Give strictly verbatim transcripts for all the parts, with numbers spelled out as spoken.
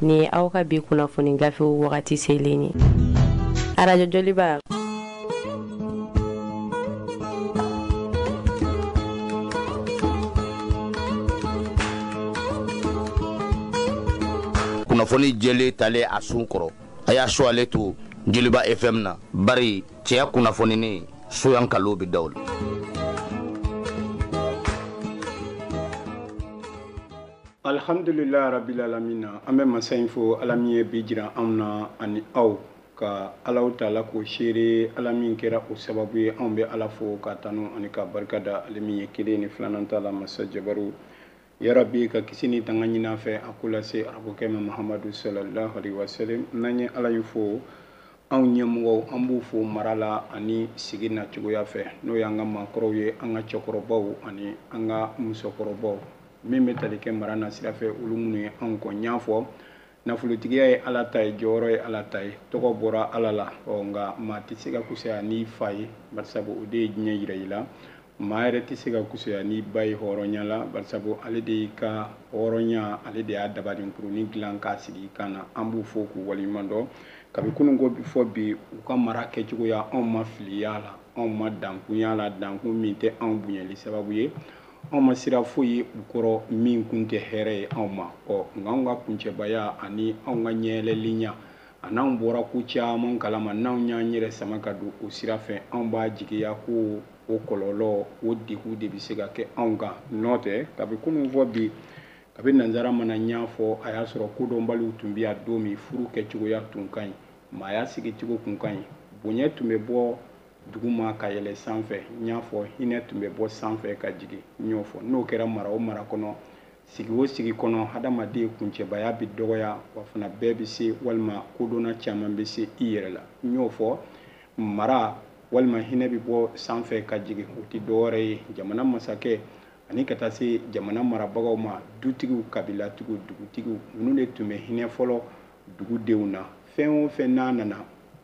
ni aw ka bi kunnafoni gafe wagati selen ye arajo joliba kunnafoni jeli tale a sun kɔrɔ a y'a so ale to Joliba F M na bari cɛya kunnafoni ni soyan kalo bi dawl alhamdulillah rabbil alamin an bɛ masa in fo ala min ye bi jira anw na ani aw ka alaw taala ko seere ala min kɛra o sababu ye anw bɛ ala fo ka tanu ani ka barika da ale min ye kelen ni filanan ta la masa jabaru ya rabbi ka kisi ni tanga ɲina fɛ a ko lase arabukɛma muhamadu sallallahu alaihi wasallam n'an ye ala in fo anw ɲɛmɔgɔw an b'u fo mara la ani sigi na cogoya fɛ n'o y'an ka maakɔrɔw ye an ka cɛkɔrɔbaw ani an ka musokɔrɔbaw min bɛ tali kɛ mara na sira fɛ olu minnu ye anw kɔ ɲ'a fɔ nafolotigiya ye ala ta ye jɔyɔrɔ ye ala ta ye tɔgɔ bɔra ala la ɔ nka maa tɛ se ka kusaya n'i fa ye barisabu o de ye diɲɛ yira i la maa yɛrɛ tɛ se ka kusaya n'i ba ye hɔrɔnya la barisabu ale de y'i ka hɔrɔnya ale de y'a dabadenkurunin dilan k'a sigi kan na an b'u fo k'u waleɲuman dɔn kabi kunun ko fɔ bi u ka mara kɛcogoya anw ma filiya la anw ma dankunya la dankun min tɛ anw bonyali sababu ye anw ma sira foyi ye u kɔrɔ min kun tɛ hɛrɛ ye anw ma ɔ nka anw ka kuncɛbaya ani anw ka ɲɛɛlɛlinya a n'anw bɔra ko caman kalama n'anw y'an yɛrɛ sama ka don o sira fɛ anw b'a jigiya ko o kɔlɔlɔ o degun de bɛ se ka kɛ anw kan n'o tɛ kabi kunun fɔ bi kabi nanzara mana ɲ'a fɔ a y'a sɔrɔ kodɔnbaliw tun bɛ yan don min furu kɛcogoya tun ka ɲi maaya sigicogo tun ka ɲi bonya tun bɛ bɔ duguma ka yɛlɛ sanfɛ n y'a fɔ hinɛ tun bɛ bɔ sanfɛ ka jigin n y'o fɔ n'o kɛra mara o mara kɔnɔ sigi o sigi kɔnɔ hadamaden kuncɛbaya bɛ dɔgɔya wa fana bɛɛ bɛ se walima kodɔnna caman bɛ se i yɛrɛ la n y'o fɔ mara walima hinɛ bɛ bɔ sanfɛ ka jigin o tɛ dɔwɛrɛ ye jamana masakɛ ani ka taa se jamana marabagaw ma dutigiw kabilatigiw dugutigiw ninnu de tun bɛ hinɛ fɔlɔ dugudenw na fɛn o fɛn n'a nana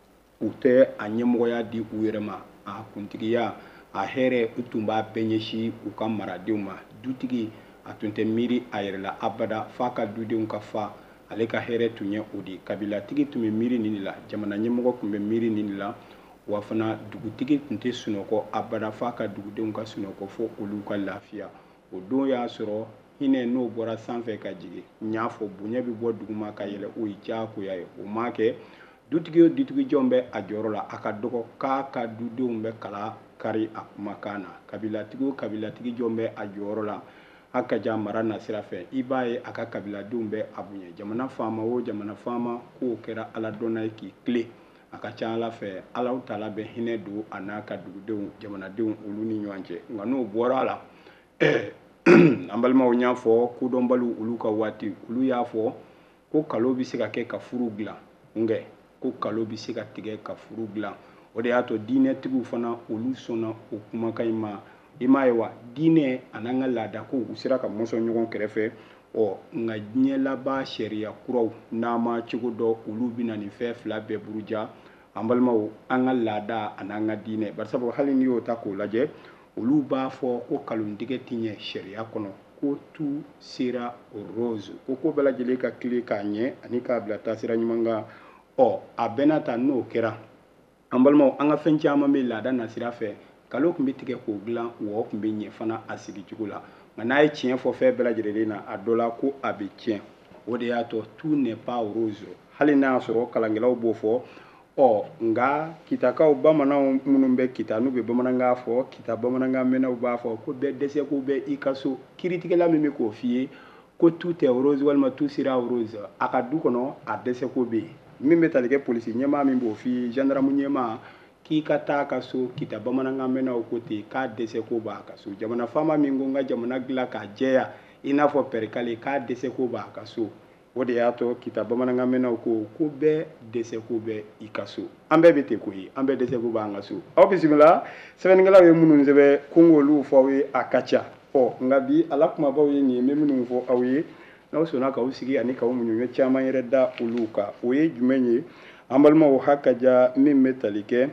u tɛ a ɲɛmɔgɔya di u yɛrɛ ma a kuntigiya a hɛrɛ u tun b'a bɛɛ ɲɛsin u ka maradenw ma dutigi a tun tɛ miiri a yɛrɛ la abada f'a ka dudenw ka fa ale ka hɛrɛ tun ye o de kabilatigi tun bɛ miiri nin de la jamana ɲɛmɔgɔ tun bɛ miiri nin de la wa fana dugutigi tun tɛ sunɔgɔ abada f'a ka dugudenw ka sunɔgɔ fo olu ka lafiya o don y'a sɔrɔ hinɛ n'o bɔra sanfɛ ka jigin n y'a fɔ bonya bɛ bɔ duguma ka yɛlɛ o ye diyagoya ye o m'a kɛ dutigi o dutigijɔn bɛ a jɔyɔrɔ la a ka dɔgɔ k'a ka dudenw bɛ kala kari a kumakan na kabilatigi o kabilatigi jɔn bɛ a jɔyɔrɔ la a ka ja mara nasira fɛ i b'a ye a ka kabiladenw bɛ a bonya jamana faama o jamana faama k'o kɛra ala dɔnna ye k'i tile a ka ca ala fɛ ala taala bɛ hinɛ don a n'a ka dugudenw jamanadenw olu ni ɲɔgɔn cɛ nka n'o bɔra a la ɛɛ an balimaw y'a fɔ kodɔnbaliw olu ka waati olu y'a fɔ ko kalo bɛ se ka kɛ ka furu dilan nkɛ ko kalo bɛ se ka tigɛ ka furu dilan o de y'a to diinɛtigiw fana olu sɔnna o kumakan in ma i m'a ye wa diinɛ a n'an ka laada ko u sera ka mɔsɔn ɲɔgɔn kɛrɛfɛ ɔ nka diɲɛ laban sariya kuraw n'an ma cogo dɔ olu bɛ na nin fɛn fila bɛɛ buruja an balimaw an ka laada a n'an ka diinɛ barisabu hali n'i y'o ta k'o lajɛ olu b'a fɔ ko kalontigɛ tɛ ɲɛ sariya kɔnɔ ko tu sera o rose ko ko bɛɛ lajɛlen ka tile k'a ɲɛ ani k'a bila taasira ɲuman kan ɔ a bɛɛ n'a ta n'o kɛra an balimaw an ka fɛn caman bɛ laada nasira fɛ kalo tun bɛ tigɛ k'o dilan wa tun bɛ ɲɛ fana a sigi cogo la nka n'a ye tiɲɛ fɔ fɛn bɛɛ lajɛlen na a dɔ la ko a bɛ tiɲɛ o de y'a to tout n'est pas rose hali n'a y'a sɔrɔ kalankɛlaw b'o fɔ ɔ nka kitakaw bamananw minnu bɛ kita n'u bɛ bamanankan fɔ kita bamanankan mɛnnaw b'a fɔ ko bɛɛ dɛsɛ ko bɛ i ka so kiritigɛla min bɛ k'o f'i ye ko tout est rose walima tout sera rose a ka du kɔnɔ a dɛsɛ ko bɛ yen min bɛ tali kɛ polisi ɲɛmaa min b'o f'i ye gendarme ɲɛmaa k'i ka taa ka so kita bamanankan mɛnnaw ko ten k'a dɛsɛ ko b'a ka so jamana faama min ko n ka jamana dilan k'a jɛya i n'a fɔ pɛrikale k'a dɛsɛ ko b'a ka so o de y'a to kita bamanankan mɛnnaw ko ko bɛɛ dɛsɛ ko bɛ i ka so an bɛɛ bɛ ten ko ye an bɛɛ dɛsɛ ko b'an ka so aw bisimila sɛbɛnnikɛlaw ye minnu sɛbɛn ko n k'olu fɔ aw ye a ka ca ɔ nka bi ala kumabaw ye nin ye n bɛ minnu fɔ aw ye n'aw sɔnna k'aw sigi ani k'aw muɲu caman yɛrɛ da olu kan o ye jumɛn ye an balimaw hakaja min bɛ tali kɛ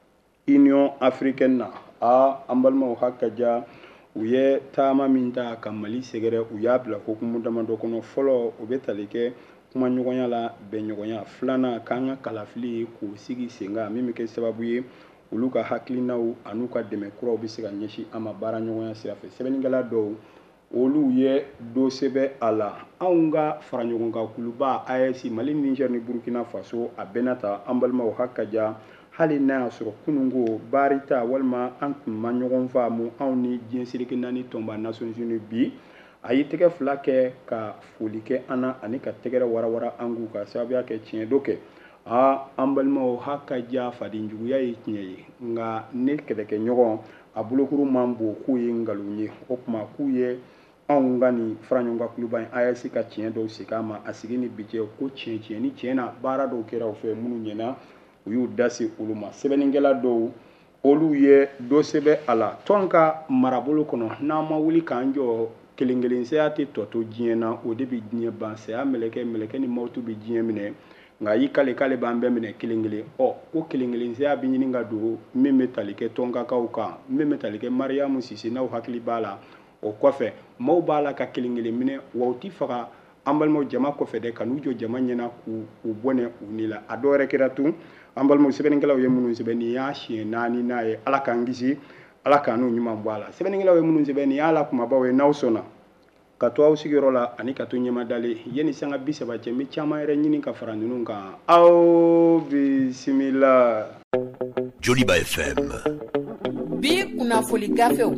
union africaine na a an balimaw hakaja u ye taama min ta ka mali sɛgɛrɛ u y'a bila hukumu damadɔ kɔnɔ fɔlɔ u bɛ tali kɛ kuma ɲɔgɔnya la bɛn ɲɔgɔnya filanan k'an ka kalafili k'o sigi sen kan min bɛ kɛ sababu ye olu ka hakilinaw an'u ka dɛmɛ kuraw bɛ se ka ɲɛsin an ma baara ɲɔgɔnya sira fɛ sɛbɛnnikɛla dɔw olu ye do sɛbɛ a la anw ka fara ɲɔgɔn kan kuluba A E S Mali Niger ni Burkina Faso a bɛɛ n'a ta an balimaw hakaja hali n'a y'a sɔrɔ kununko baarita walima an tun ma ɲɔgɔn faamu anw ni diɲɛ seleke naani tɔnba Nations Unies bi a y'i tɛgɛ fila kɛ ka foli kɛ an na ani ka tɛgɛrɛ warawara an k'u ka sababuya kɛ tiɲɛ dɔ kɛ aa an balimaw hakaja fadenjuguya ye tiɲɛ ye nka ne kɛlɛkɛɲɔgɔn a bolokuru man bon k'u ye nkalon ye o tuma k'u ye anw ka nin fara ɲɔgɔn kan kuluba in A E S ka tiɲɛ dɔw segin a ma a sigi ni bi cɛ ko tiɲɛ tiɲɛ ni tiɲɛ na baara dɔw kɛra u fɛ minnu ɲɛna u y'u da se olu ma sɛbɛnnikɛla dɔw olu ye dɔ sɛbɛ a la tɔn ka marabolo kɔnɔ n'an ma wuli k'an jɔ kelen kelen saya tɛ tɔ to diɲɛ na o de bɛ diɲɛ ban saya mɛlɛkɛ mɛlɛkɛ ni mawutu bɛ diɲɛ minɛ nka yi kale k'ale b'an bɛɛ minɛ kelen kelen ɔ ko kelen kelen saya bɛ ɲini ka don min bɛ tali kɛ tɔnkakaw kan min bɛ tali kɛ mariyamu sise n'aw hakili b'a la o kɔfɛ maaw b'a la ka kelen kelen minɛ wa u tɛ faga an balimaw jama kɔfɛ dɛ ka n'u jɔ jama ɲɛna k'u u bɔnɛ u ni la a dɔw yɛrɛ kɛra tun an balimaw sɛbɛnnikɛlaw ye minnu sɛbɛn nin y'a siɲɛ naani n'a ye ala k'an kisi ala k'an n'u ɲuman bɔ a la sɛbɛnnikɛlaw ye minnu sɛbɛn nin y'a la kumabaw ye n'aw sɔnna ka to aw sigiyɔrɔ la ani ka to ɲɛmadalen yanni sanga bi saba cɛ n bɛ caman yɛrɛ ɲini ka fara ninnu kan aw bisimila. Joliba F M. bi kunnafoni gafew.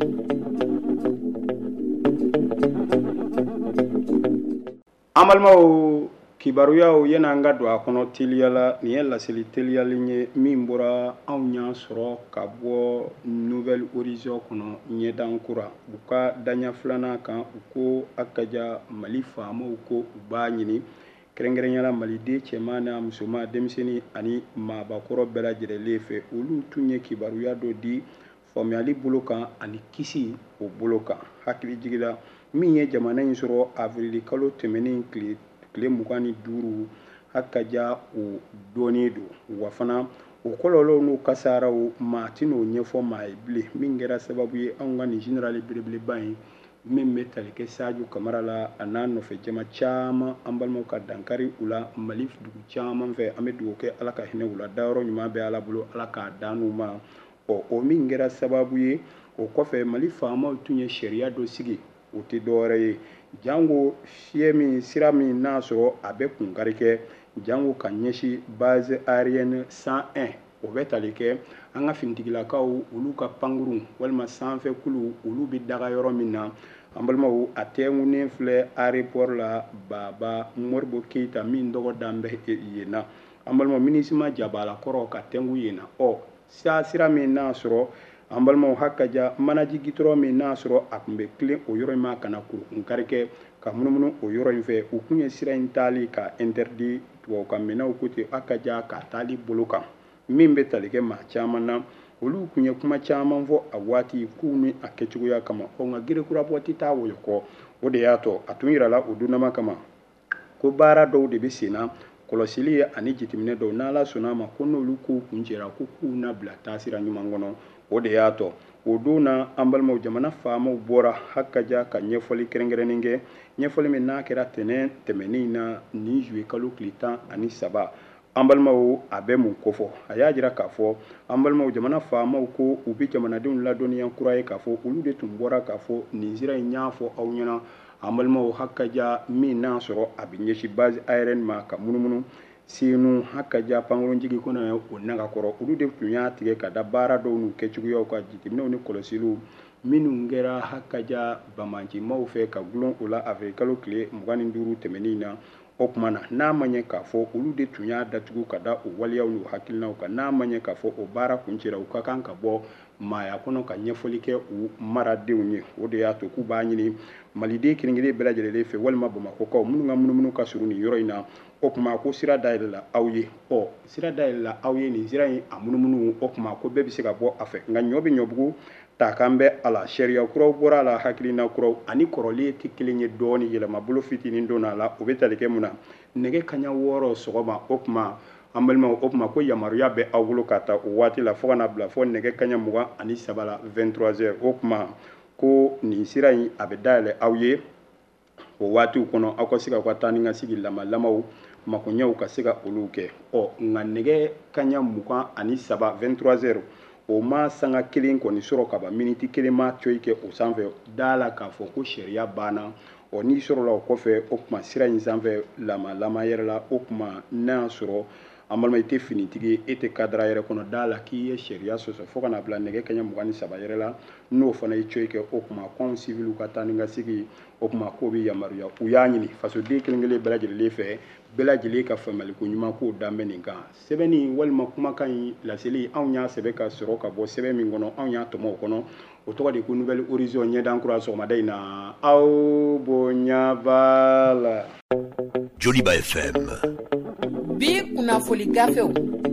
an balimaw kibaruyaw yanni an ka don a kɔnɔ teliya la nin ye laseli teliyalen ye min bɔra anw y'a sɔrɔ ka bɔ nouvelle horizon kɔnɔ ɲɛdan kura u ka daɲa filanan kan u ko akaja mali faamaw ko u b'a ɲini kɛrɛnkɛrɛnyala maliden cɛman n'a musoman denmisɛnnin ani maabakɔrɔ bɛɛ lajɛlen fɛ olu tun ye kibaruya dɔ di faamuyali bolo kan ani kisi o bolo kan hakili jigila min ye jamana in sɔrɔ avril kalo tɛmɛnen tile tile mugan ni duuru hakaja o dɔɔnin don wa fana o kɔlɔlɔw n'o kasaraw maa tɛ n'o ɲɛfɔ maa ye bilen min kɛra sababu ye anw ka nin général belebeleba in min bɛ tali kɛ Sadio Kamara la a n'a nɔfɛ jama caman an balimaw ka dankari u la Mali dugu caman fɛ an bɛ dugawu kɛ ala ka hinɛ u la dayɔrɔ ɲuman bɛ ala bolo ala k'a dan n'u ma ɔ o min kɛra sababu ye o kɔfɛ Mali faamaw tun ye sariya dɔ sigi o tɛ dɔwɛrɛ ye jango fiɲɛ min sira min n'a sɔrɔ a bɛ kunkari kɛ jango ka ɲɛsin base aérienne cent un o bɛ tali kɛ an ka finitigilakaw olu ka pankuru walima sanfɛ kulu olu bɛ daga yɔrɔ min na an balimaw a tɛnkunnen filɛ aéroport la Baba Moribo Keyita min tɔgɔ dan bɛ yen na an balimaw MINUSMA jabala kɔrɔ ka tɛnku yen na ɔ sira sira min n'a sɔrɔ an balimaw hakaja manaji gitɔrɔ min n'a sɔrɔ a tun bɛ tilen o yɔrɔ in ma ka na kurukunkari kɛ ka munumunu o yɔrɔ in fɛ u kun ye sira in taali ka interdit tubabu ka minɛnw ko ten hakaja ka taali bolo kan min bɛ tali kɛ maa caman na olu kun ye kuma caman fɔ a waati k'u ni a kɛcogoya kama ɔ nka gerekurabɔ tɛ taa wɔyɔ kɔ o de y'a tɔ a tun yirala o dunnama kama ko baara dɔw de bɛ sen na kɔlɔsili ye ani jateminɛ dɔw n'ala sɔnna ma ko n'olu kow kun cɛra ko k'u na bila taasira ɲuman kɔnɔ o de y'a tɔ o don na an balimaw jamana faamaw bɔra hakaja ka ɲɛfɔli kɛrɛnkɛrɛnnen kɛ ɲɛfɔli min n'a kɛra tɛnɛn tɛmɛnen na nin juye kalo tile tan ani saba an balimaw a bɛ mun kofɔ a y'a jira k'a fɔ an balimaw jamana faamaw ko u bɛ jamanadenw ladɔnniya kura ye k'a fɔ olu de tun bɔra k'a fɔ nin sira in y'a fɔ aw ɲɛna an balimaw hakaja min n'a sɔrɔ a bɛ ɲɛsin base aérienne ma ka munumunu sinu hakaja pankurun jigi kɔnɔ o naga kɔrɔ olu de tun y'a tigɛ ka da baara dɔw n'u kɛcogoyaw ka jateminɛw ni kɔlɔsiliw minnu kɛra hakaja bamancimaw fɛ ka gulon o la avril kalo tile mugan ni duuru tɛmɛnen na o tuma na n'a ma ɲɛ k'a fɔ olu de tun y'a datugu ka da o waleyaw n'u hakilinaw kan n'a ma ɲɛ k'a fɔ o baara kun cɛra u ka kan ka bɔ maaya kɔnɔ ka ɲɛfɔli kɛ u maradenw ye o de y'a to k'u b'a ɲini maliden kelen-kelen bɛɛ lajɛlen fɛ walima bamakɔkaw minnu ka munumunu ka surun nin yɔrɔ in na o tuma ko sira dayɛlɛla aw ye ɔ sira dayɛlɛla aw ye nin sira in a munumunu o tuma ko bɛɛ bɛ se ka bɔ a fɛ nka ɲɔ bɛ ɲɔbugu ta kan bɛ a la sariya kuraw bɔra a la hakilina kuraw ani kɔrɔlen tɛ kelen ye dɔɔni yɛlɛma bolo fitinin don a la o bɛ tali kɛ mun na nɛgɛ kaɲa wɔɔrɔ sɔgɔma o tuma an balimaw o tuma ko yamaruya bɛ aw bolo ka ta o waati la fo ka na bila fɔ nɛgɛ kaɲa mugan ani saba la vingt-trois heures o tuma ko nin sira in a bɛ dayɛlɛ aw ye o waatiw kɔnɔ aw ka se ka ka taa ni ka sigi lama lamaw makoɲɛw ka se ka olu kɛ ɔ nka nɛgɛ kaɲa mugan ani saba vingt-trois heures o ma sanga kelen kɔni sɔrɔ ka ban miniti kelen ma coyi kɛ o sanfɛ da la k'a fɔ ko sariya banna ɔ n'i sɔrɔla o kɔfɛ o tuma sira in sanfɛ lama lama yɛrɛ la o tuma n'a y'a sɔrɔ an balima i tɛ finitigi ye e tɛ kadara yɛrɛ kɔnɔ da la k'i ye sariya sɔsɔ fo ka na bila nɛgɛ kaɲa mugan ni saba yɛrɛ la n'o fana ye coyi kɛ o tuma kɔn siviliw ka taa ni ka sigi o tuma k'o bɛ yamaruya u y'a ɲini fasoden kelen kelen bɛɛ lajɛlen fɛ bɛɛ lajɛlen ka faamuyaliko ɲuman k'o dan bɛ nin kan sɛbɛnni walima kumakan in laseli anw y'a sɛbɛn ka sɔrɔ ka bɔ sɛbɛn min kɔnɔ anw y'a tɔmɔ o kɔnɔ o tɔgɔ de ko nouvelle horizon ɲɛdan kura sɔgɔmada in na aw bonya b'a la. Joliba F M. bi kunnafoni gafew.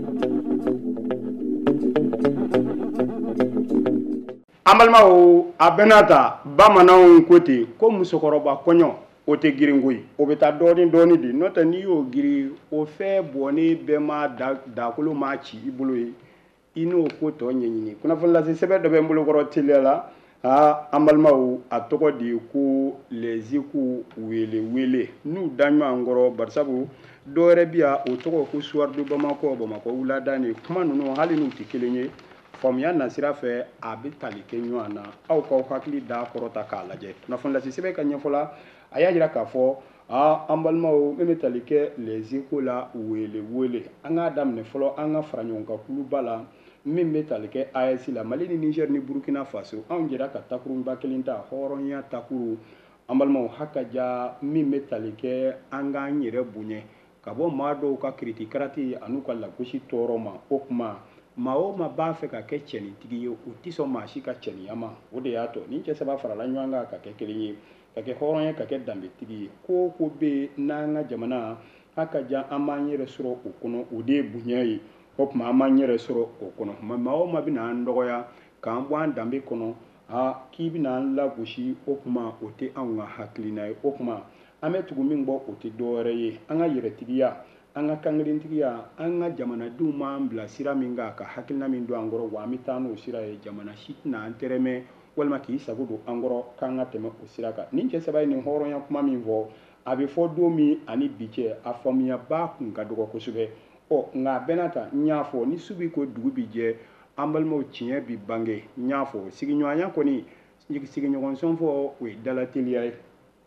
an balimaw a bɛna ta bamananw ko ten ko musokɔrɔba kɔɲɔ o tɛ girin koyi o bɛ taa dɔɔni dɔɔni de n'o tɛ n'i y'o giri o fɛn bɔnnen bɛɛ ma dakolo ma ci i bolo ye i n'o ko tɔ ɲɛɲini kunnafoni lase sɛbɛn dɔ bɛ n bolokɔrɔ teliya la aa an balimaw a tɔgɔ de ye ko les échos wele wele n'u da ɲɔgɔn kɔrɔ barisabu dɔ wɛrɛ bi yan o tɔgɔ ko soir de Bamako Bamakɔ wulada ni kuma ninnu hali n'u tɛ kelen ye faamuya nasira fɛ a bɛ tali kɛ ɲɔgɔn na aw k'aw hakili da kɔrɔ ta k'a lajɛ kunnafoni lase sɛbɛn ka ɲɛfɔ la a y'a jira k'a fɔ aa an balimaw min bɛ tali kɛ les échos la wele wele an k'a daminɛ fɔlɔ an ka fara ɲɔgɔn kan kuluba la min bɛ tali kɛ A E S la Mali ni Niger ni Burkina Faso anw jɛra ka takuruba kelen ta hɔrɔnya takuru an balimaw hakaja min bɛ tali kɛ an k'an yɛrɛ bonya ka bɔ maa dɔw ka kiriti karati an'u ka lagosi tɔɔrɔ ma o kuma maa o maa b'a fɛ ka kɛ cɛnitigi ye o tɛ sɔn maa si ka cɛniya ma o de y'a to ni cɛ saba farala ɲɔgɔn kan ka kɛ kelen ye ka kɛ hɔrɔn ye ka kɛ danbetigi ye ko o ko bɛ n'an ka jamana hakaja an b'an yɛrɛ sɔrɔ o kɔnɔ o de ye bonya ye o tuma an b'an yɛrɛ sɔrɔ o kɔnɔ maa o maa bɛna an dɔgɔya k'an bɔ an danbe kɔnɔ aa k'i bɛna an lagosi o tuma o tɛ anw ka hakilina ye o tuma an bɛ tugu min bɔ o tɛ dɔwɛrɛ ye an ka yɛrɛtigiya an ka kankelentigiya an ka jamanadenw m'an bila sira min kan ka hakilina min don an kɔrɔ wa an bɛ taa n'o sira ye jamana si tɛna an tɛrɛmɛ walima k'i sago don an kɔrɔ k'an ka tɛmɛ o sira kan nin cɛ saba ye nin hɔrɔnya kuma min fɔ a bɛ fɔ don min ani bi cɛ a faamuyaba kun ka dɔgɔ kosɛbɛ ɔ nka a bɛɛ n'a ta n y'a fɔ ni su bi ko dugu bi jɛ an balimaw tiɲɛ bi bange n y'a fɔ sigiɲɔgɔnya kɔni sigiɲɔgɔnsɔn fɔ o ye dalateliya ye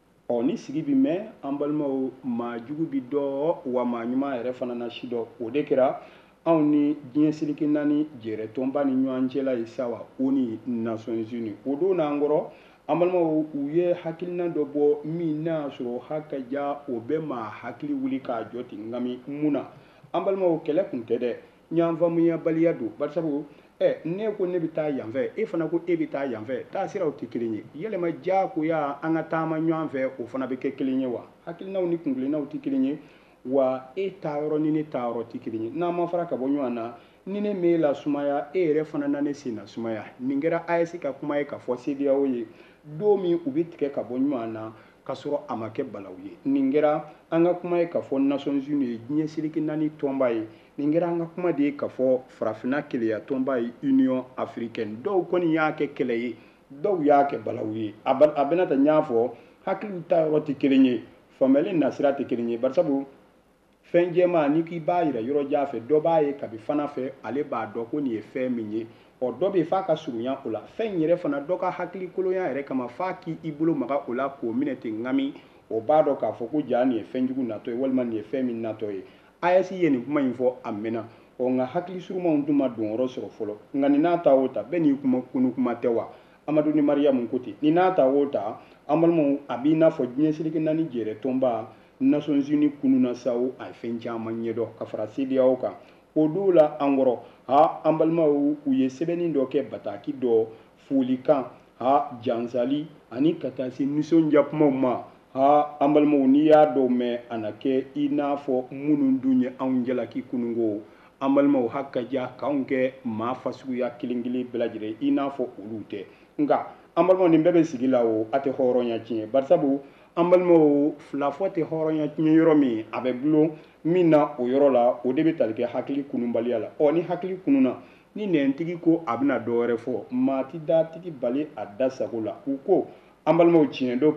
ɔ ni sigi bi mɛn an balimaw maa jugu bi dɔ wa maa ɲuman yɛrɛ fana na si dɔ o de kɛra anw ni diɲɛ seleke naani jɛrɛ tɔnba ni ɲɔgɔn cɛla ye sa wa o ni Nations Unies o don n'an kɔrɔ an balimaw u ye hakilina dɔ bɔ min n'a y'a sɔrɔ hakaja o bɛ maa hakili wuli k'a jɔ ten nka mun na an balimaw kɛlɛ kun tɛ dɛ ɲanfamuyabaliya don barisabu ɛ ne ko ne bɛ taa yan fɛ e fana ko e bɛ taa yan fɛ taa siraw tɛ kelen ye yɛlɛma diyagoya an ka taama ɲɔgɔn fɛ o fana bɛ kɛ kelen ye wa hakilinaw ni kunkilennaw tɛ kelen ye wa e taa yɔrɔ ni ne taa yɔrɔ tɛ kelen ye n'an ma fara ka bɔ ɲɔgɔn na ni ne m'e la sumaya e yɛrɛ fana na ne sen na sumaya nin kɛra A E S ka kuma ye ka fɔ C D A O ye don min u bɛ tigɛ ka bɔ ɲɔgɔn na ka sɔrɔ a ma kɛ balawu ye nin kɛra an ka kuma ye ka fɔ Nations Unies ye diɲɛ seleke naani tɔnba ye nin kɛra an ka kuma de ye ka fɔ farafinna keleya tɔnba ye Union Africaine dɔw kɔni y'a kɛ kɛlɛ ye dɔw y'a kɛ balawu ye a bɛna ta n y'a fɔ hakiliw ta yɔrɔ tɛ kelen ye faamuyali nasira tɛ kelen ye barisabu fɛn jɛma ni k'i b'a yira yɔrɔ jan fɛ dɔ b'a ye kabi fana fɛ ale b'a dɔn ko nin ye fɛn min ye ɔ dɔ bɛ f'a ka surunya o la fɛn yɛrɛ fana dɔ ka hakili kolonya yɛrɛ kama f'a k'i bolo maga o la k'o minɛ ten ŋami o b'a dɔn k'a fɔ ko jaa nin ye fɛn jugu natɔ ye walima nin ye fɛn min natɔ ye A E S ye nin kuma in fɔ a mɛnna ɔ nka hakili surumanw tun ma don yɔrɔ sɔrɔ fɔlɔ nka nin n'a ta o ta bɛɛ n'i kuma kunu kuma tɛ wa Amadu ni Mariyamu ko ten nin n'a ta o ta an balimaw a b'i n'a fɔ diɲɛ seleke naani jɛrɛ tɔnba Nations Unies kununa sa o a ye fɛn caman ɲɛdɔn ka fara C D A O kan o don la an kɔrɔ ha an balimaw u ye sɛbɛnni dɔ kɛ bataki dɔ folikan ha jansali ani ka taa se nisɔndiya kumaw ma ha an balimaw n'i y'a dɔw mɛn a na kɛ i n'a fɔ minnu dun ye anw jalaki kununko an balimaw hakaja k'anw kɛ maa fasuguya kelen kelen bɛɛ lajɛlen i n'a fɔ olu tɛ nka an balimaw nin bɛɛ bɛ sigi la o a tɛ hɔrɔnya tiɲɛ barisabu an balimaw fila fɔ tɛ hɔrɔnya tiɲɛ yɔrɔ min a bɛ bulon min na o yɔrɔ la o de bɛ tali kɛ hakili kununbaliya la ɔ ni hakili kununna ni nɛntigi ko a bɛna dɔ wɛrɛ fɔ maa ti da tigi bali a da sago la u ko an balimaw tiɲɛ dɔ kɛ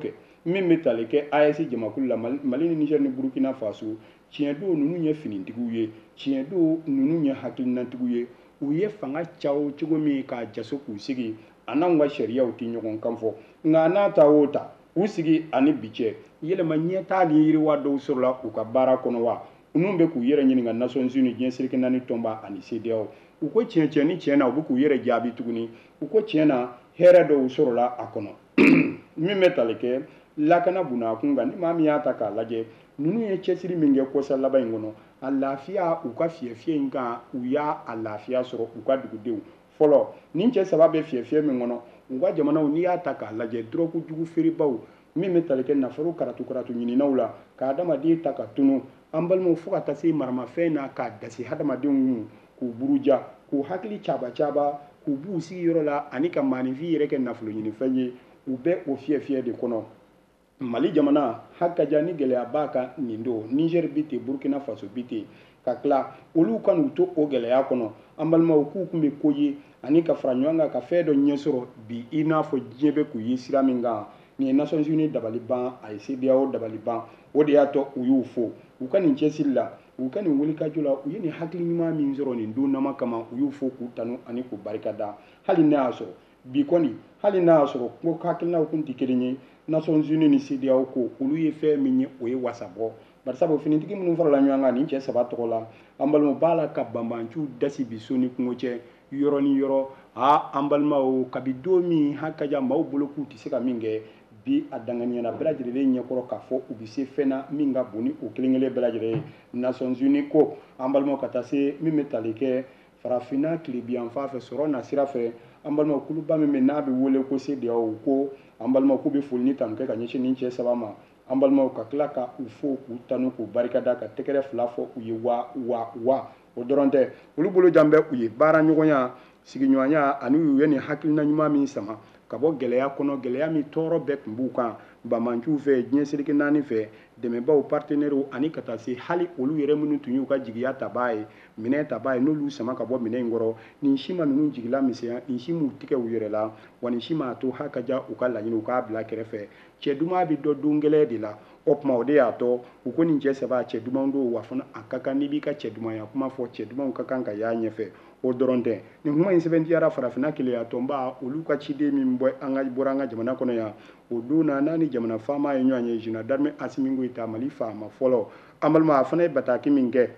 min bɛ tali kɛ A E S jamakulu la Mali ni Niger ni Burkina Faso tiɲɛ don ninnu ye finitigiw ye tiɲɛ don ninnu ye hakilinatigiw ye u ye fanga cawo cogo min ka jaso k'u sigi a n'anw ka sariyaw tɛ ɲɔgɔn kan fɔ nka n'a ta o ta u sigi ani bi cɛ yɛlɛma ɲɛtaa ni yiriwa dɔw sɔrɔla u ka baara kɔnɔ wa ninnu bɛ k'u yɛrɛ ɲininka Nations Unies diɲɛ seleke naani tɔnba ani C D A O u ko tiɲɛ tiɲɛ ni tiɲɛ na u bɛ k'u yɛrɛ jaabi tuguni u ko tiɲɛ na hɛrɛ dɔw sɔrɔla a kɔnɔ min bɛ tali kɛ lakana bunakun kan ni maa min y'a ta k'a lajɛ ninnu ye cɛsiri min kɛ kɔsa laban in kɔnɔ a lafiya u ka fiyɛ fiyɛ in kan u y'a a lafiya sɔrɔ u ka dugudenw fɔlɔ nin cɛ saba bɛ fiyɛ fiyɛ min kɔnɔ u ka jamanaw n'i y'a ta k'a lajɛ dɔrɔgu jugu feerebaw min bɛ tali kɛ nafolo karatu karatu ɲininaw la ka adamaden ta ka tunu an balimaw fo ka taa se maramafɛn na k'a dasi hadamadenw k'u buruja k'u hakili caba caba k'u b'u sigiyɔrɔ la ani ka maanifin yɛrɛ kɛ nafolo ɲinifɛn ye u bɛ o fiyɛ fiyɛ de kɔnɔ Mali jamana hakaja ni gɛlɛya b'a kan nin don Niger bi ten Burkina Faso bi ten ka tila olu ka n'u to o gɛlɛya kɔnɔ an balimaw k'u kun bɛ ko ye ani ka fara ɲɔgɔn kan ka fɛn dɔ ɲɛ sɔrɔ bi i n'a fɔ diɲɛ bɛ k'u ye sira min kan nin ye Nations Unies dabali ban a ye C D A O dabali ban o de y'a to u y'u fo u ka nin cɛsiri la u ka nin wulikajɔ la u ye nin hakili ɲuman min sɔrɔ nin don nama kama u y'u fo k'u tanu ani k'u barikada hali n'a y'a sɔrɔ bi kɔni hali n'a y'a sɔrɔ ko hakilinaw kun tɛ kelen ye Nations Unies ni C D A O ko olu ye fɛn min ye o ye wasabɔ bari sabu finitigi minnu farala ɲɔgɔn kan nin cɛ saba tɔgɔ la an balimaw b'a la ka banbanciw dasi bi so ni kungo cɛ yɔrɔ ni yɔrɔ a an balimaw kabi don min hakaja maaw bolo k'u tɛ se ka min kɛ bi a danganiyana bɛɛ lajɛlen ɲɛkɔrɔ k'a fɔ u bɛ se fɛn na min ka bon ni o kelen kelen bɛɛ lajɛlen ye Nations Unies ko an balimaw ka taa se min bɛ tali kɛ farafinna tilebiyan fan fɛ sɔrɔ na sira fɛ an balimaw kuluba min bɛ n'a bɛ wele ko C D A O ko an balimaw k'u bɛ foli ni tanu kɛ ka ɲɛsin nin cɛ saba ma an balimaw ka tila ka u fo k'u tanu k'u barikada ka tɛgɛrɛ fila fɔ u ye wa wa wa o dɔrɔn tɛ olu bolo jan bɛ u ye baara ɲɔgɔnya sigiɲɔgɔnya ani u ye nin hakilina ɲuman min sama ka bɔ gɛlɛya kɔnɔ gɛlɛya min tɔɔrɔ bɛɛ tun b'u kan banbanciw fɛ diɲɛ seleke naani fɛ dɛmɛbaw partenaires ani ka taa se hali olu yɛrɛ minnu tun y'u ka jigiya tabaa ye minɛ tabaa ye n'olu sama ka bɔ minɛ in kɔrɔ nin si ma ninnu jigila misɛnya nin si m'u tigɛ u yɛrɛ la wa nin si ma to hakaja u ka laɲini u k'a bila kɛrɛfɛ cɛ duman bɛ dɔ don gɛlɛya de la o tuma o de y'a tɔ u ko nin cɛ saba cɛ dumanw don wa fana a ka kan n'i b'i ka cɛ dumanya kuma fɔ cɛ dumanw ka kan ka y'a ɲɛfɛ o dɔrɔn tɛ nin kuma in sɛbɛntiyara farafinna keleya tɔnba olu ka ciden min bɔ an ka bɔra an ka jamana kɔnɔ yan o don na n'a ni jamana faama ye ɲɔgɔn ye Général d'armée Assimi Goïta Mali faama fɔlɔ an balima a fana ye bataki min kɛ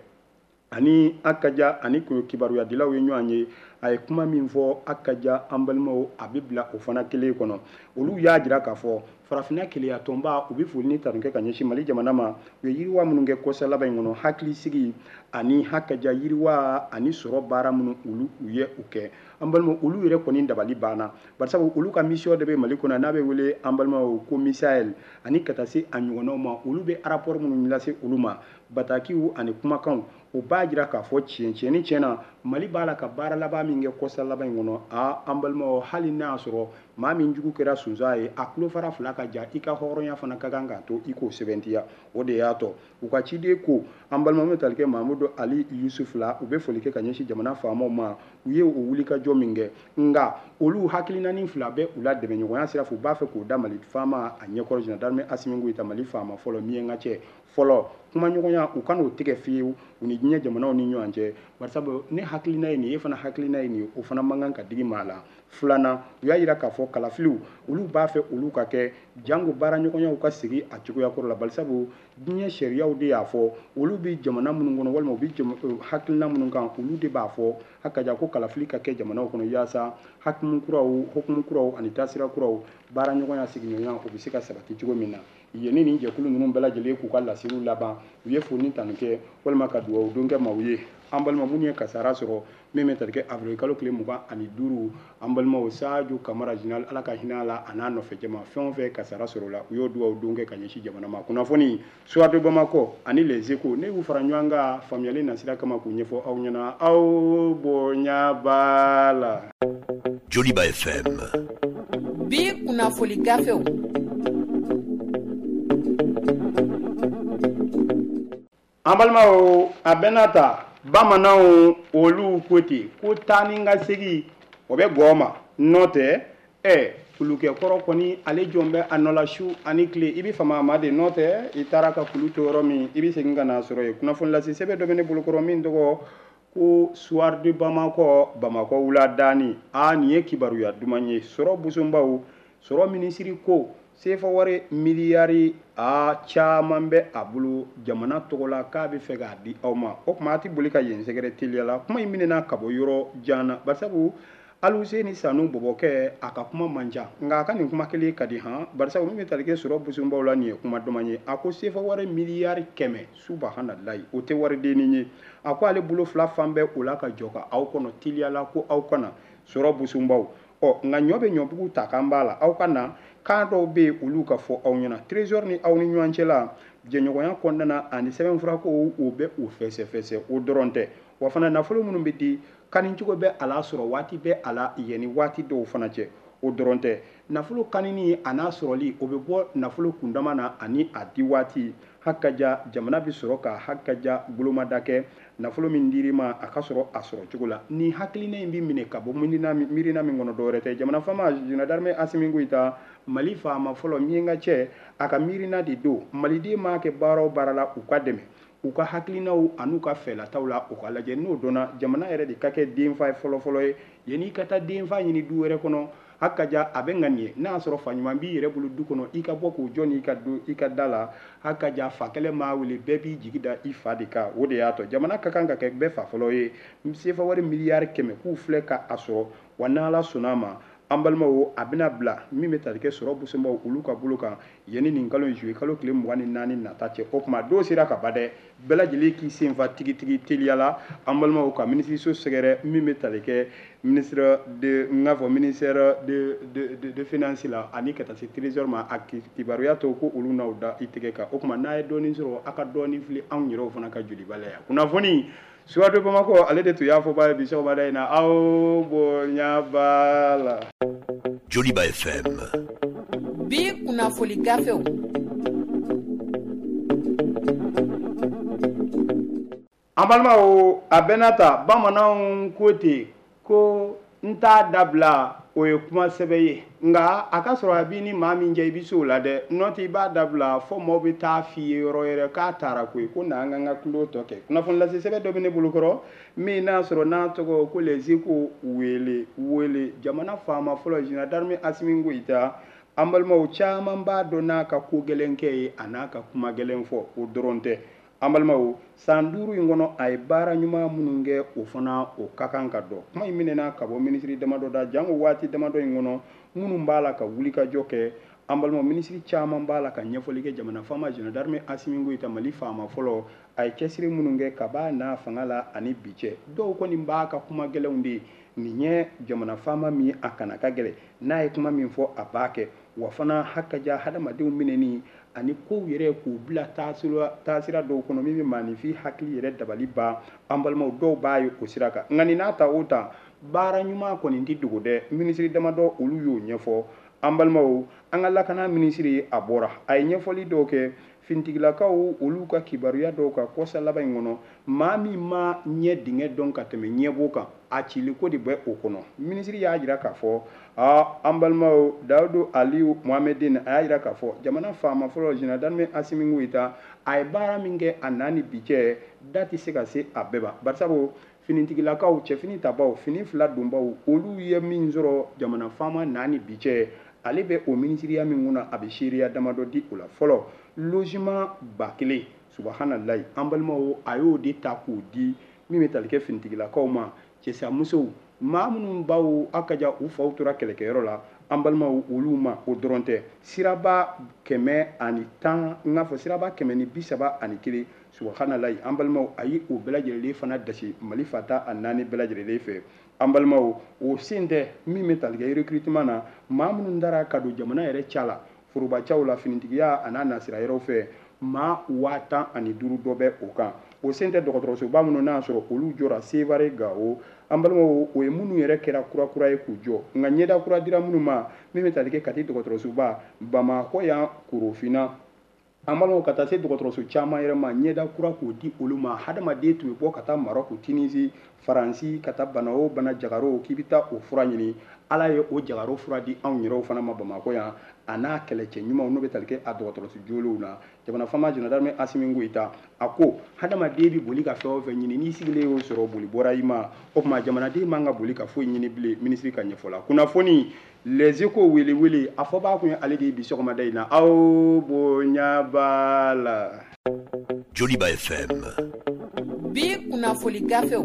ani Akaja ani kibaruya dilaw ye ɲɔgɔn ye a ye kuma min fɔ Akaja an balimaw a bɛ bila o fana kelen kɔnɔ olu y'a jira k'a fɔ farafinna keleya tɔnba u bɛ foli ni tanu kɛ ka ɲɛsin Mali jamana ma u ye yiriwa minnu kɛ kɔsa laban in kɔnɔ hakili sigi ani hakaja yiriwa ani sɔrɔ baara minnu olu u ye u kɛ an balimaw olu yɛrɛ kɔni dabali banna bari sabu olu ka mission de bɛ Mali kɔnɔ n'a bɛ wele an balimaw ko Misael ani ka taa se a ɲɔgɔnnaw ma olu bɛ rapport minnu lase olu ma batakiw ani kumakanw o b'a jira k'a fɔ tiɲɛ tiɲɛ ni tiɲɛ na Mali b'a la ka baara laban min kɛ kɔsa laban in kɔnɔ a an balimaw hali n'a y'a sɔrɔ maa min jugu kɛra sunsan ye a tulo fara fila ka ja i ka hɔrɔnya fana ka kan k'a to i k'o sɛbɛntiya o de y'a tɔ u ka ciden ko an balimaw bɛ tali kɛ Mahamudu Ali Yusuf la u bɛ foli kɛ ka ɲɛsin jamana faamaw ma u ye o wulikajɔ min kɛ nka olu hakilinaani fila bɛ u la dɛmɛɲɔgɔnya sira fɛ u b'a fɛ k'o da Mali faama a ɲɛkɔrɔ Général d'armée Assimi Goïta Mali faama fɔlɔ miɲɛnka cɛ fɔlɔ kumaɲɔgɔnya u kan'o tigɛ fiyewu u ni diɲɛ jamanaw ni ɲɔgɔn cɛ bari sabu ne hakilina ye nin ye e fana hakilina ye nin ye o fana man kan ka digi maa la filanan u y'a jira k'a fɔ kalafiliw olu b'a fɛ olu ka kɛ jango baara ɲɔgɔnyaw ka sigi a cogoya kɔrɔ la bari sabu diɲɛ sariyaw de y'a fɔ olu bɛ jamana minnu kɔnɔ walima u bɛ hakilina minnu kan olu de b'a fɔ hakaja ko kalafili ka kɛ jamanaw kɔnɔ yaasa hakimu kuraw hukumu kuraw ani taasira kuraw baara ɲɔgɔnya sigiɲɔgɔnya o bɛ se ka sabati cogo min na yen ni nin jɛkulu ninnu bɛɛ lajɛlen k'u ka lasiriw laban u ye foli ni tanu kɛ walima ka dugawu don kɛ maaw ye an balima minnu ye kasara sɔrɔ min bɛ tali kɛ avril kalo tile mugan ani duuru an balimaw Sadio Kamara Général ala ka hinɛ a la a n'a nɔfɛ jama fɛn o fɛn kasara sɔrɔ o la u y'o dugawu don kɛ ka ɲɛsin jamana ma kunnafoni Soir de Bamako ani Les Échos ne y'u fara ɲɔgɔn kan faamuyali nasira kama k'u ɲɛfɔ aw ɲɛna aw bonya b'a la. Joliba F M. Bi kunnafoni gafew. An balimaw a bɛɛ n'a ta bamananw olu ko ten ko taa ni ka segin o bɛ gɔ ma n'o tɛ ɛ kulukɛ kɔrɔ kɔni ale jɔn bɛ a nɔ la su ani tile i bɛ fama ma de nɔ tɛ i taara ka kulu to yɔrɔ min i bɛ segin ka na sɔrɔ yen kunnafoni lase sɛbɛn dɔ bɛ ne bolokɔrɔ min tɔgɔ ko soir de Bamakɔ Bamakɔ wuladaani a nin ye kibaruya duman ye sɔrɔ busonbaw sɔrɔ minisiri ko sefa wari miliyari a caman bɛ a bolo jamana tɔgɔ la k'a bɛ fɛ k'a di aw ma o tuma a tɛ boli ka yen sɛgɛrɛ teliya la kuma in minɛna ka bɔ yɔrɔ jan na barisabu Aluseni Sanu Bɔbɔkɛ a ka kuma man ca nka a ka nin kuma kelen ka di han barisabu min bɛ tali kɛ sɔrɔ busonbaw la nin ye kuma duman ye a ko sefa wari miliyari kɛmɛ subahanallahi o tɛ wari denni ye a ko ale bolo fila fan bɛɛ o la ka jɔ ka aw kɔnɔ teliya la ko aw kana sɔrɔ busonbaw ɔ nka ɲɔ bɛ ɲɔbugu ta kan b'a la aw ka na kan dɔw bɛ yen olu ka fɔ aw ɲɛna trésor ni aw ni ɲɔgɔn cɛ la jɛɲɔgɔnya kɔnɔna ani sɛbɛnfura ko o bɛ o fɛsɛfɛsɛ o dɔrɔn tɛ wa fana nafolo minnu bɛ di kanicogo bɛ a la sɔrɔ waati bɛ a la yanni waati dɔw fana cɛ o dɔrɔn tɛ nafolo kanini a n'a sɔrɔli o bɛ bɔ nafolo kundama na ani a di waati hakaja jamana bɛ sɔrɔ ka hakaja bolomada kɛ nafolo min dir'i ma a ka sɔrɔ a sɔrɔ cogo la ni hakilina in bɛ minɛ ka bɔ miirina min kɔnɔ dɔwɛrɛ tɛ jamana faama Général d'Armée Assimi Goïta Mali faama fɔlɔ miyenka cɛ a ka miirina de don maliden maa kɛ baara o baara la u ka dɛmɛ u ka hakilinaw an'u ka fɛlataw la u ka lajɛ n'o dɔnna jamana yɛrɛ de ka kɛ denfa ye fɔlɔfɔlɔ ye yanni ka taa denfa ɲini du wɛrɛ kɔnɔ hakaja a bɛ ŋa nin ye n'a y'a sɔrɔ fa ɲuman b'i yɛrɛ bolo du kɔnɔ i ka bɔ k'o jɔ n'i ka do i ka da la hakaja fa kɛlɛ maa wele bɛɛ b'i jigi da i fa de kan o de y'a to jamana ka kan ka kɛ bɛɛ fa fɔlɔ ye sefa wari miliyari kɛmɛ k'u filɛ ka a sɔrɔ wa n'ala sɔnn'a ma an balimaw a bɛna bila min bɛ tali kɛ sɔrɔ busonbaw olu ka bolo kan yanni nin kalo in juillet kalo tile mugan ni naani nata cɛ o tuma don sera ka ba dɛ bɛɛ lajɛlen k'i senfa tigitigi teliya la an balimaw ka minisiriso sɛgɛrɛ min bɛ tali kɛ ministre de n k'a fɔ ministère de de de de finance la ani ka taa se trésor ma a kibaruya to ko olu n'aw da i tɛgɛ kan o tuma n'a ye dɔɔnin sɔrɔ a ka dɔɔnin fili anw yɛrɛw fana ka jolibaliya kunnafoni Soir de Bamakɔ ale de tun y'a fɔ ba bi sɔgɔmada in na aw bonya b'a la. Joliba F M. Bi kunnafoni gafew. An balimaw a bɛɛ n'a ta bamananw ko ten ko n t'a dabila o ye kuma sɛbɛn ye nka a ka sɔrɔ a b'i ni maa min cɛ i bɛ se o la dɛ n'o tɛ i b'a dabila fɔ maaw bɛ taa f'i ye yɔrɔ yɛrɛ k'a taara koyi ko na an ka n ka tulo tɔ kɛ kunnafoni lase sɛbɛn dɔ bɛ ne bolokɔrɔ min n'a sɔrɔ n'a tɔgɔ ko les échos wele wele jamana faama fɔlɔ Général d'Armée Assimi Goïta an balimaw caman b'a dɔn n'a ka ko gɛlɛn kɛ ye a n'a ka kuma gɛlɛn fɔ o dɔrɔn tɛ an balimaw san duuru in kɔnɔ a ye baara ɲuman minnu kɛ o fana o ka kan ka dɔn kuma in minɛna ka bɔ minisiri damadɔ da jango waati damadɔ in kɔnɔ minnu b'a la ka wulikajɔ kɛ an balimaw minisiri caman b'a la ka ɲɛfɔli kɛ jamana faama Général d'Armée Assimi Goïta Mali faama fɔlɔ a ye cɛsiri minnu kɛ ka b'a n'a fanga la ani bi cɛ dɔw kɔni b'a ka kuma gɛlɛnw de ye nin ye jamana faama min a kana ka gɛlɛ n'a ye kuma min fɔ a b'a kɛ wa fana hakaja hadamadenw minɛni ani kow yɛrɛ k'u bila taasira dɔw kɔnɔ min bɛ maanifin hakili yɛrɛ dabali ban an balimaw dɔw b'a ye o sira kan nka nin n'a ta o ta baara ɲuman kɔni tɛ dogo dɛ minisiri damadɔ olu y'o ɲɛfɔ an balimaw an ka lakana minisiri a bɔra a ye ɲɛfɔli dɔw kɛ fintigilakaw olu ka kibaruya dɔw ka kɔsa laban in kɔnɔ maa min ma ɲɛ dingɛ dɔn ka tɛmɛ ɲɛbɔ kan a ciliko de bɛ o kɔnɔ minisiri y'a jira k'a fɔ aa an balimaw Dawudu Aliyu Muhamɛdine a y'a jira k'a fɔ jamana faama fɔlɔ Général d'Armée Assimi Goïta a ye baara min kɛ a n'a ni bi cɛ da tɛ se ka se a bɛɛ ma barisabu finitigilakaw cɛfini tabaw fini fila donbaw olu ye min sɔrɔ jamana faama n'a ni bi cɛ ale bɛ o minisiriya min kunna a bɛ seereya damadɔ di o la fɔlɔ logement ba kelen subahanallahi an balimaw a y'o de ta k'o di min bɛ tali kɛ finitigilakaw ma cɛsamusow maa minnu baw a ka ja u faw tora kɛlɛkɛyɔrɔ la an balimaw olu ma o dɔrɔn tɛ siraba kɛmɛ ani tan n k'a fɔ siraba kɛmɛ ni bi saba ani kelen subahanallahi an balimaw a ye o bɛɛ lajɛlen fana dasi Mali fata a naani bɛɛ lajɛlen fɛ an balimaw o sen tɛ min bɛ tali kɛ recrutement na maa minnu dara ka don jamana yɛrɛ ca la forobacaw la finitigiya a n'a nasira yɔrɔ fɛ maa waa tan ani duuru dɔ bɛ o kan o sen tɛ dɔgɔtɔrɔsoba minnu n'a sɔrɔ olu jɔra Sevare Gawo an balimaw o ye minnu yɛrɛ kɛra kurakura ye k'u jɔ nka ɲɛda kura dira minnu ma min bɛ tali kɛ Kati dɔgɔtɔrɔsoba Bamakɔ yan Korofina amalo ka taa se dɔgɔtɔrɔso caman yɛrɛ ma ɲɛda kura k'o di olu ma hadamaden tun bɛ bɔ ka taa Marɔku Tunisie Faransi ka taa bana o bana jagaro k'i bɛ taa o fura ɲini Ala ye o jagaro fura di anw yɛrɛw fana ma Bamakɔ yan a n'a kɛlɛcɛ ɲumanw n'o bɛ tali kɛ a dɔgɔtɔrɔso jolenw na jamana faama Général Assimi Goïta a ko hadamaden bɛ boli ka fɛn o fɛn ɲini n'i sigilen y'o sɔrɔ boli bɔra i ma o tuma jamanaden man ka boli ka foyi ɲini bilen minisiri ka ɲɛfɔ la kunnafoni Les Échos wele wele a fɔ b'a kun ye ale de ye bi sɔgɔmada in na aw bonya b'a la Joliba F M bi kunnafoni gafew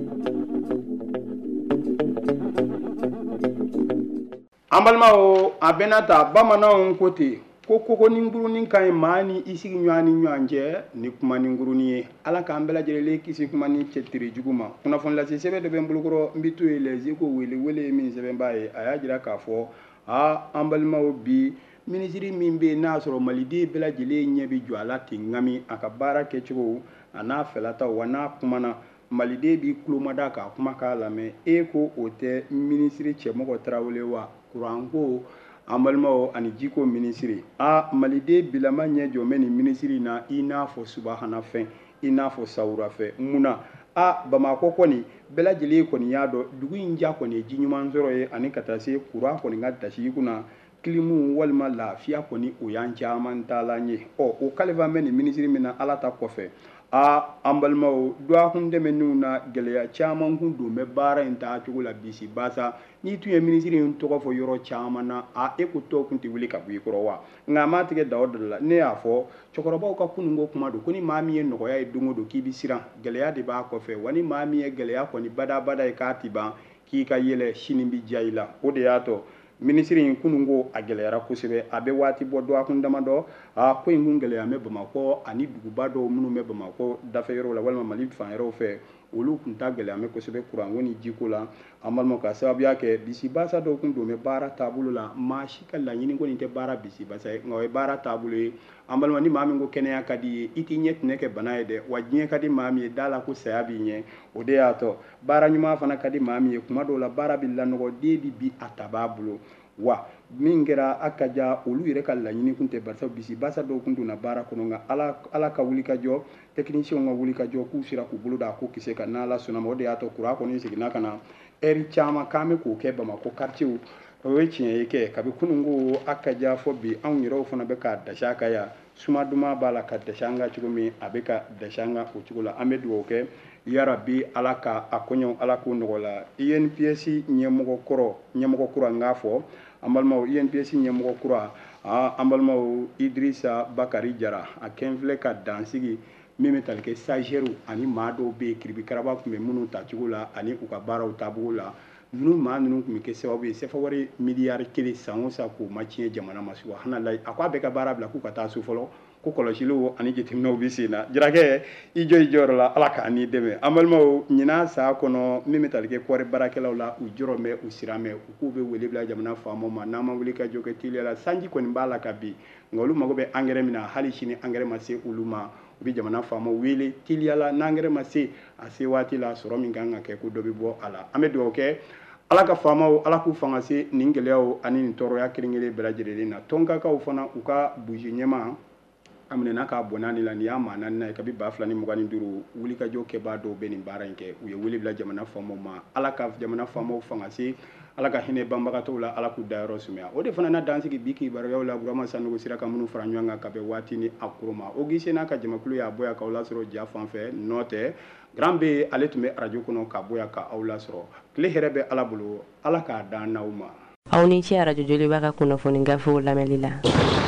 an balimaw a bɛna ta bamananw ko ten ko koko ni ngurunin ka ɲi maa ni i sigi ɲɔgɔn ni ɲɔgɔn cɛ ni kuma ni ngurunin ye ala k'an bɛɛ lajɛlen kisi kuma ni cɛtiri jugu ma kunnafoni lase sɛbɛn dɔ bɛ n bolokɔrɔ n bɛ to ye Les Échos wele wele min sɛbɛn b'a ye a y'a jira k'a fɔ a an balimaw bi minisiri min bɛ yen n'a sɔrɔ maliden bɛɛ lajɛlen ɲɛ bɛ jɔ a la ten ŋami a ka baara kɛcogo a n'a fɛlataw wa n'a kumana maliden b'i kulomada k'a kuma k'a lamɛn e ko o tɛ minisiri cɛmɔgɔ Tarawele wa kuranko an balimaw ani jiko minisiri a maliden bilama ɲɛ jɔ mɛ nin minisiri na i n'a fɔ subahana fɛn i n'a fɔ sawura fɛ munna a Bamakɔ kɔni bɛɛ lajɛlen kɔni y'a dɔn dugu in ja kɔni ye ji ɲuman sɔrɔ ye ani ka taa se kuran kɔni ka dasi kunna kilimu walima lafiya kɔni o y'an caman taalan ye ɔ o kalifa mɛ nin minisiri min na ala ta kɔfɛ a an balimaw duwakun dɛmɛniw na gɛlɛya caman kun don bɛ baara in taa cogo la bisi basa n'i tun ye minisiri in tɔgɔ fɔ yɔrɔ caman na a e ko tɔw kun tɛ wuli ka bɔ i kɔrɔ wa nka a ma tigɛ da o da la ne y'a fɔ cɛkɔrɔbaw ka kununko kuma don ko ni maa min ye nɔgɔya ye don o don k'i bi siran gɛlɛya de b'a kɔfɛ wa ni maa min ye gɛlɛya kɔni badabada ye k'a ti ban k'i ka yɛlɛ sini bi diya i la o de y'a tɔ minisiri in kununko a gɛlɛyara kosɛbɛ a bɛ waati bɔ dɔgɔkun damadɔ a ko in kun gɛlɛya mɛ Bamakɔ ani duguba dɔw minnu bɛ Bamakɔ dafɛ yɔrɔ la walima Mali fan yɔrɔ fɛ olu kun ta gɛlɛya mɛ kosɛbɛ kuranko ni jiko la an balimaw ka sababuya kɛ bisibasa dɔw kun don bɛ baara taabolo la maa si ka laɲini ko nin tɛ baara bisibasa ye nka o ye baara taabolo ye an balima ni maa min ko kɛnɛya ka di ye i t'i ɲɛ tinɛ kɛ bana ye dɛ wa diɲɛ ka di maa min ye da la ko saya b'i ɲɛ o de y'a tɔ baara ɲuman fana ka di maa min ye kuma dɔw la baara bɛ lanɔgɔ den bi bi a ta b'a bolo wa min kɛra a ka ja olu yɛrɛ ka laɲini kun tɛ barisa bisibasa dɔw kun donna baara kɔnɔ nka ala ala ka wuli ka jɔ techniciens ka wuli ka jɔ k'u sera k'u bolo da ko kisɛ ka n'ala sɔnna ma o de y'a to kuran kɔni seginna ka na ɛri caman k'an bɛ k'o kɛ Bamakɔ quartier o ye tiɲɛ ye kɛ kabi kununko a ka ja fɔ bi anw yɛrɛw fana bɛ ka dasi a kan yan suma duman b'a la ka dasi an kan cogo min a bɛ ka dasi an kan o cogo la an bɛ dugawu kɛ yarabi ala ka a koɲɛw ala k'o nɔgɔ la I N P S ɲɛmɔgɔ kɔrɔ ɲɛmɔgɔ kura n k'a fɔ an balimaw I N P S ɲɛmɔgɔ kura an balimaw Idrissa Bakari Jara a kɛn filɛ ka dansigi min bɛ tali kɛ stagiaires ani maa dɔw bɛ yen kiribikaraba tun bɛ minnu ta cogo la ani u ka baaraw taabolo la ninnu maa ninnu tun bɛ kɛ sababu ye sɛfɛwari miliyari kelen san o san k'o ma tiɲɛ jamana ma subahanallahi a ko a bɛ ka baara bila k'u ka taa so fɔlɔ ko kɔlɔsiliw ani jateminɛw bɛ sen na jarakɛ i jɔ i jɔyɔrɔ la ala k'an n'i dɛmɛ an balimaw ɲinan san kɔnɔ min bɛ tali kɛ kɔɔri baarakɛlaw la u jɔrɔ mɛn u siran mɛn u k'u bɛ wele bila jamana faamaw ma n'an ma wuli ka jɔ kɛ teliya la sanji kɔni b'a la ka bin nka olu mago bɛ angɛrɛ min na hali sini angɛrɛ ma se olu ma u bɛ jamana faamaw wele teliya la n'angɛrɛ ma se a se waati la sɔrɔ min kan ka kɛ ko dɔ bɛ bɔ a la an bɛ dugawu kɛ ala ka faamaw ala k'u fanga se nin gɛlɛyaw ani nin tɔɔrɔya kelen-kelen bɛɛ lajɛlen na tɔnkakaw fana u ka buji ɲɛma a minɛna k'a bɔn naani la nin y'a maa naani na ye kabi ba fila ni mugan ni duuru wulikajɔ kɛbaa dɔw bɛ nin baara in kɛ u ye wele bila jamana faamaw ma ala ka jamana faamaw fanga se ala ka hinɛ banbagatɔw la ala k'u dayɔrɔ sumaya o de fana na dansigi bi kibaruyaw la Burama Sanogo sera ka minnu fara ɲɔgɔn kan ka bɛn waati ni a koro ma o gise n'a ka jamakulu y'a bɔ yan k'aw lasɔrɔ ja fan fɛ nɔ tɛ Grand B ale tun bɛ arajo kɔnɔ ka bɔ yan k'aw lasɔrɔ tile hɛrɛ bɛ ala bolo ala k'a dan n'aw ma aw ni ce arajo Joliba ka kunnafoni gafew lamɛnli la